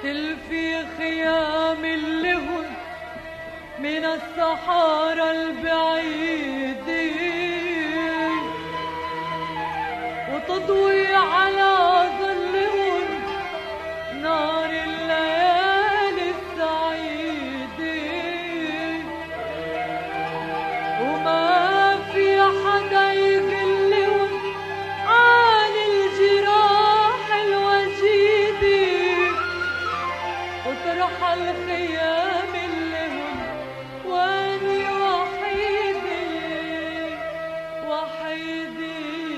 تلفي خيام اللهن من الصحارى البعيدة وتضوي على ظلهم نار الليالي السعيدة، وما في حدا يقلهم عن الجراح الوجيدة، وترحل خيام اللهم واني وحيدة وحيدة.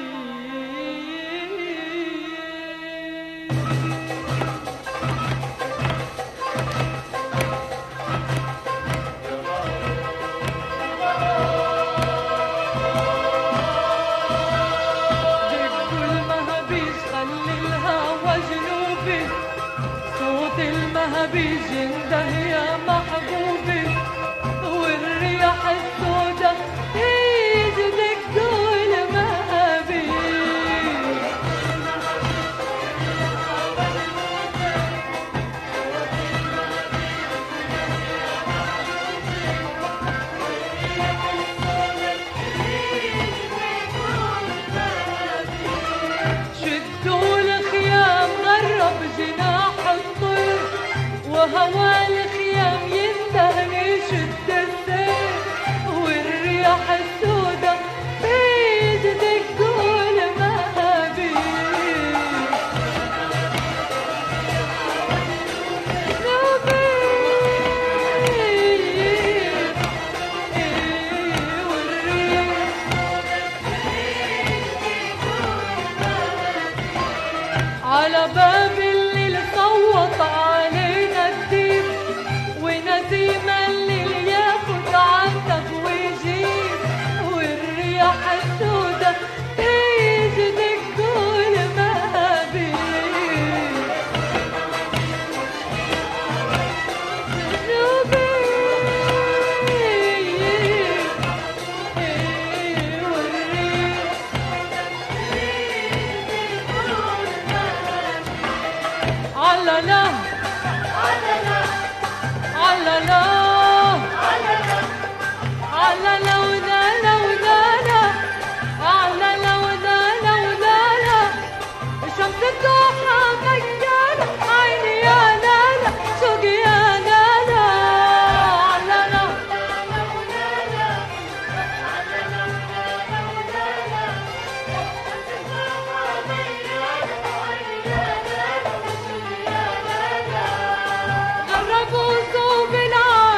المهبيج انده يا محبوبي، والرياح السودا تيجي تدق المهبيج. شدوا الخيام غرب جناح الطير، وهوى الخيام يندهني شد السير، والرياح السودا بيجي تدق المهابيج. على باب الليل صوت علينا الديب، ونسيم الليل ياخد عنك ويجيب، والرياح السودا تيجي تدق المهابيج. علنا علنا علنا علنا ونانا ونانا علنا ونانا ونانا، الشمس الضحى مجانا عيني يا نانا سوقي يا نانا. علنا ونانا علنا ونانا غربوا صوب العالم